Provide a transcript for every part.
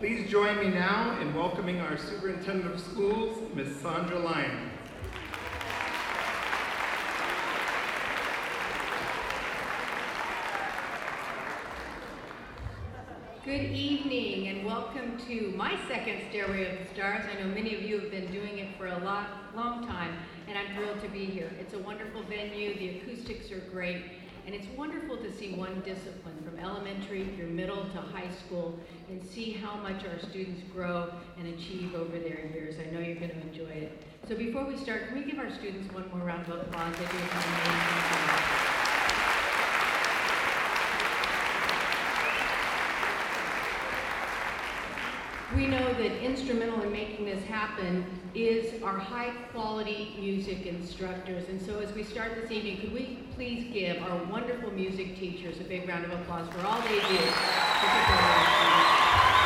Please join me now in welcoming our Superintendent of Schools, Ms. Sandra Lyon. Good evening and welcome to my second Stairway of the Stars. I know many of you have been doing it for a long time, and I'm thrilled to be here. It's a wonderful venue, the acoustics are great, and it's wonderful to see one discipline from elementary through middle to high school and see how much our students grow and achieve over their years. I know you're going to enjoy it. So before we start, can we give our students one more round of applause? They do an amazing job. We know that instrumental in making this happen is our high-quality music instructors. And so as we start this evening, could we please give our wonderful music teachers a big round of applause for all they do to support our students.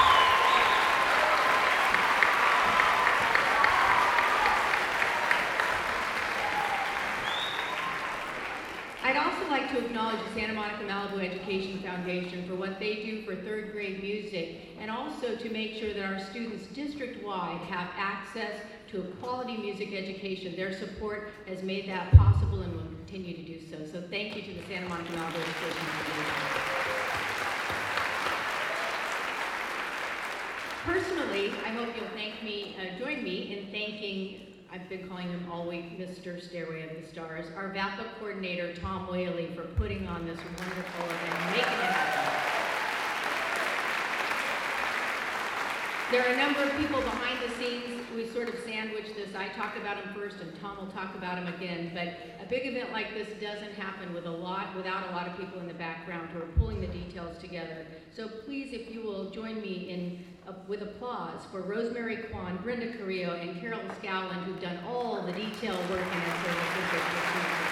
I'd also like to acknowledge the Santa Monica Malibu Education Foundation for what they do for third grade music, and also to make sure that our students district-wide have access to a quality music education. Their support has made that possible and will continue to do so. So thank you to the Santa Monica Malibu Education Foundation. Personally, I hope you'll join me in thanking, I've been calling him all week, Mr. Stairway of the Stars, our VAPA coordinator, Tom Whaley, for putting on this wonderful event and making it happen. There are a number of people behind the scenes. We sort of sandwich this. I talk about him first, and Tom will talk about him again. But a big event like this doesn't happen without a lot of people in the background who are pulling the details together. So please, if you will, join me with applause for Rosemary Kwan, Brenda Carrillo, and Carol Scowland, who've done all the detail work in our services.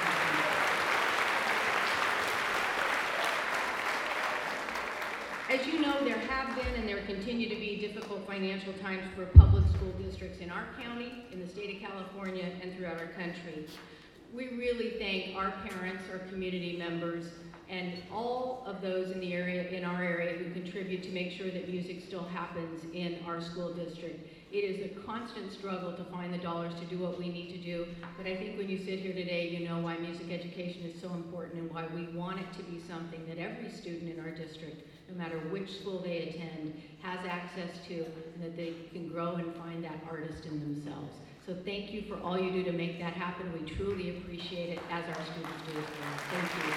As you know, there have been and there continue to be difficult financial times for public school districts in our county, in the state of California, and throughout our country. We really thank our parents, our community members, and all of those in our area who contribute to make sure that music still happens in our school district. It is a constant struggle to find the dollars to do what we need to do, but I think when you sit here today, you know why music education is so important and why we want it to be something that every student in our district, no matter which school they attend, has access to, and that they can grow and find that artist in themselves. So thank you for all you do to make that happen. We truly appreciate it, as our students do as well. Thank you.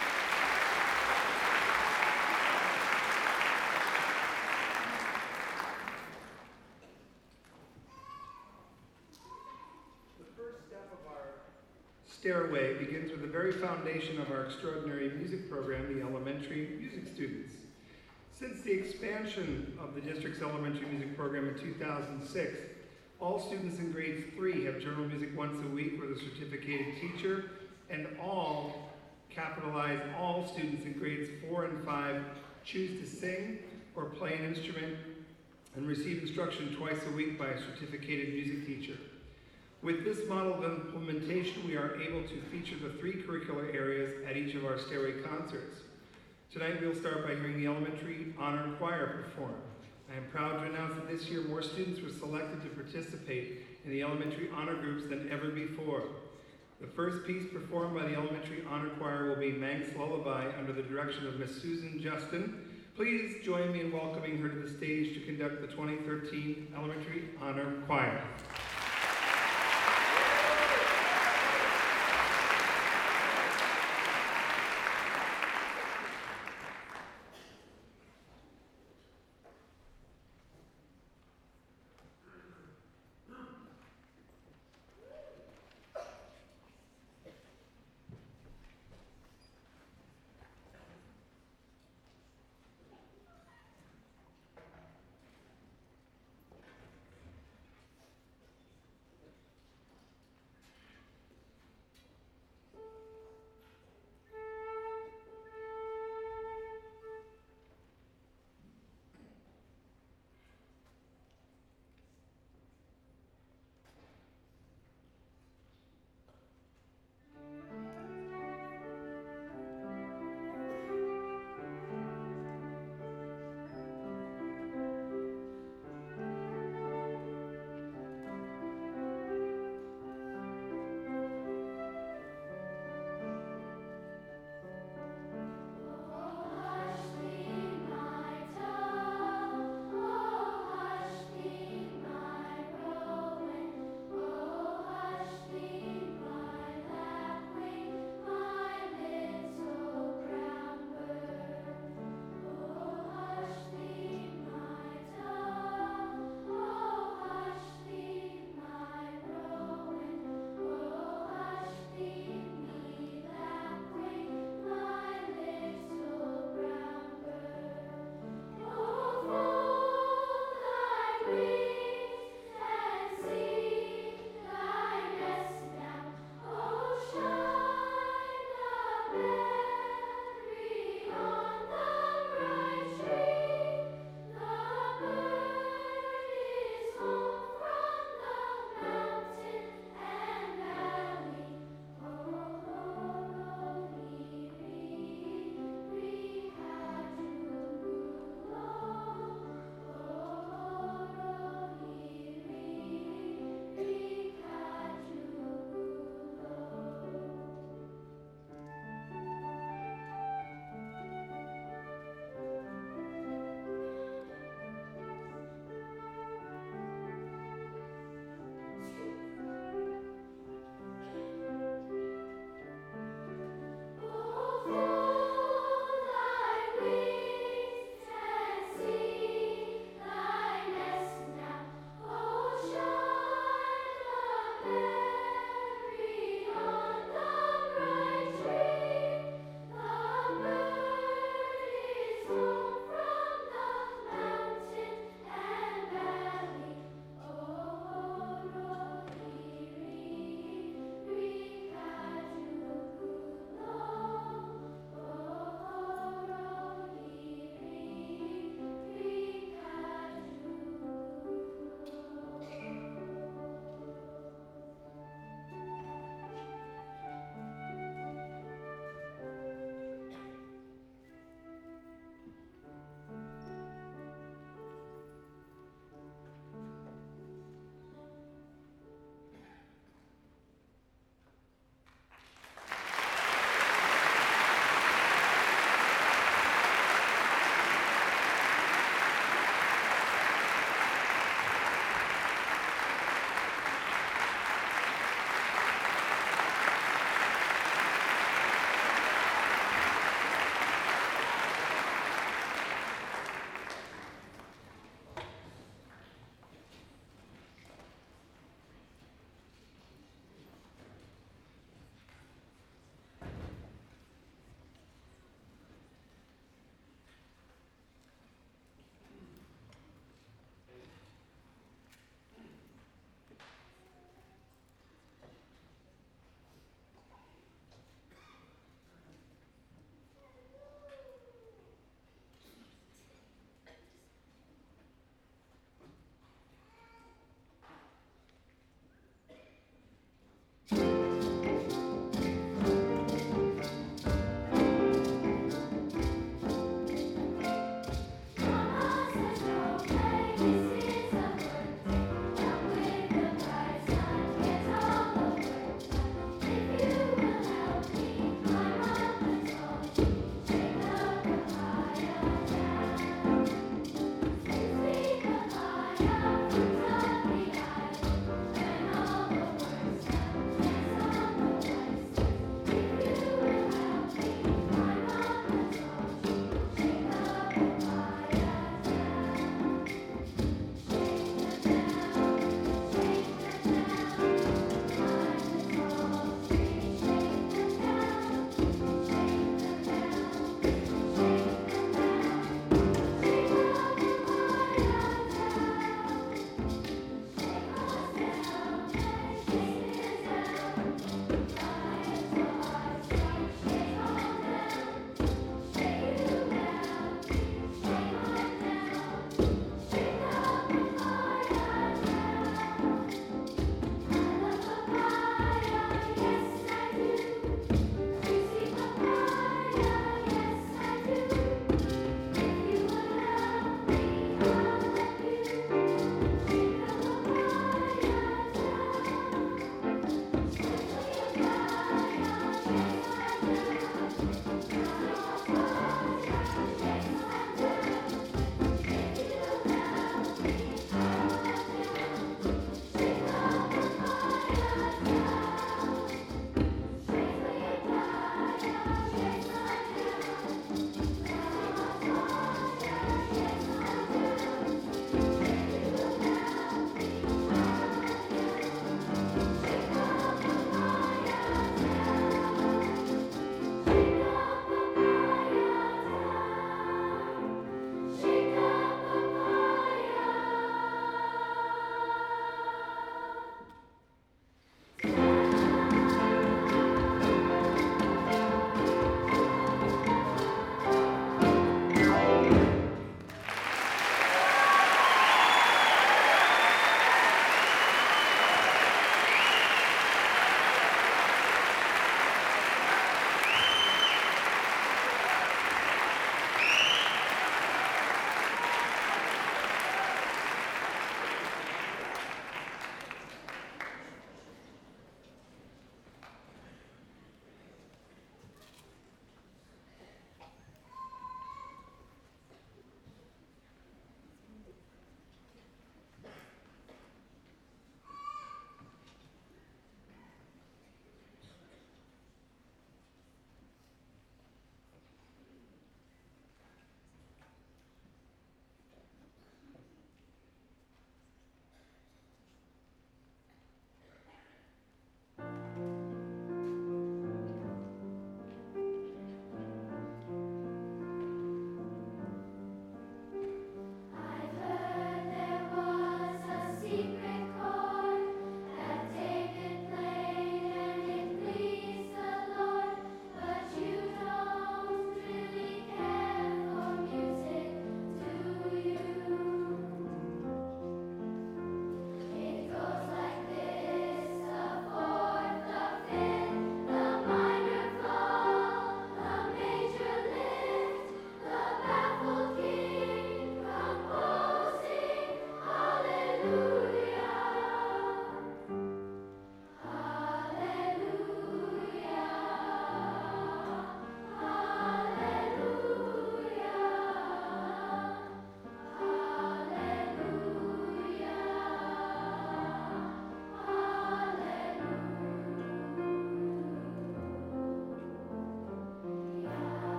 Stairway begins with the very foundation of our extraordinary music program, the elementary music students. Since the expansion of the district's elementary music program in 2006, all students in grades 3 have general music once a week with a certificated teacher, and all, capitalize, all students in grades 4 and 5 choose to sing or play an instrument and receive instruction twice a week by a certificated music teacher. With this model of implementation, we are able to feature the 3 curricular areas at each of our Stairway concerts. Tonight we'll start by hearing the Elementary Honor Choir perform. I am proud to announce that this year more students were selected to participate in the Elementary Honor groups than ever before. The first piece performed by the Elementary Honor Choir will be Manx Lullaby under the direction of Miss Susan Justin. Please join me in welcoming her to the stage to conduct the 2013 Elementary Honor Choir.